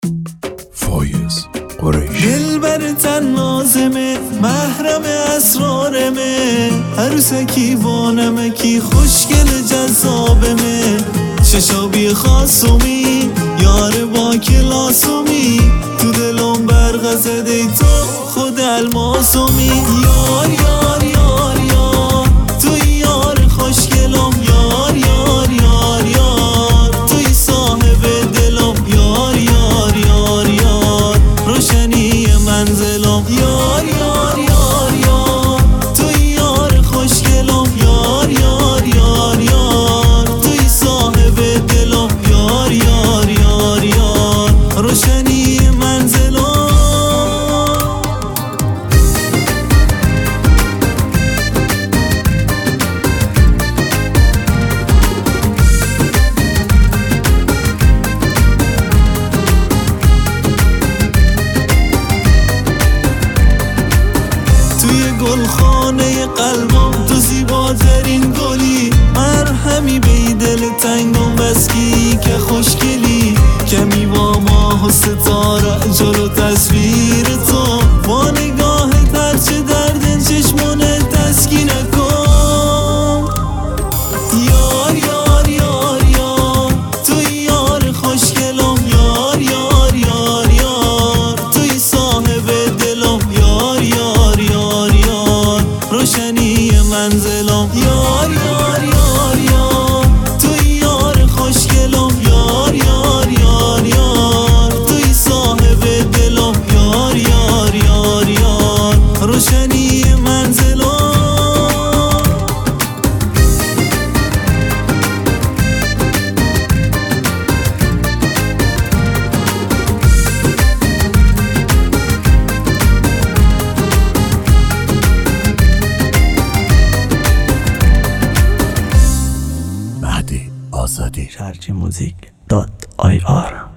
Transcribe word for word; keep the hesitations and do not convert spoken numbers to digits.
فایز قریش دلبر تن نازمه محرم اسرارمه، عروسکی بانمکی خوشگل جذابمه، چشابی خاصومی یار با کلاسومی، تو دلم برق زده تو خود الماسومی. یار یار یار یار توی یار خوشگلم، یار یار یار یار توی صاحب دلم، یار یار یار یار روشنی منزلم، یار یار یار یار توی یار خوشگلم، یار یار یار یار توی صاحب دلم، یار یار یار یار روشنی منزلم. گلخانه قلبم تو زیباترین گلی، مرهمی به دل تنگم بسکی که خوشگلی، کمی با ماه و ستاره جلو تصویر تو، با نگاهت هرچه درد چشمونه تسکین کن. یار یار یار یار توی یار خوشگلم، یار یار یار یار توی صاحب دلم، یار یار یار یار روشنی منزلم، یار یار یار یار توی یار خوشگلم، یار یار یار یار توی صاحب دلم، یار یار یار یار روشنی منزلم. آزادی شرچی موزیک دات آی آر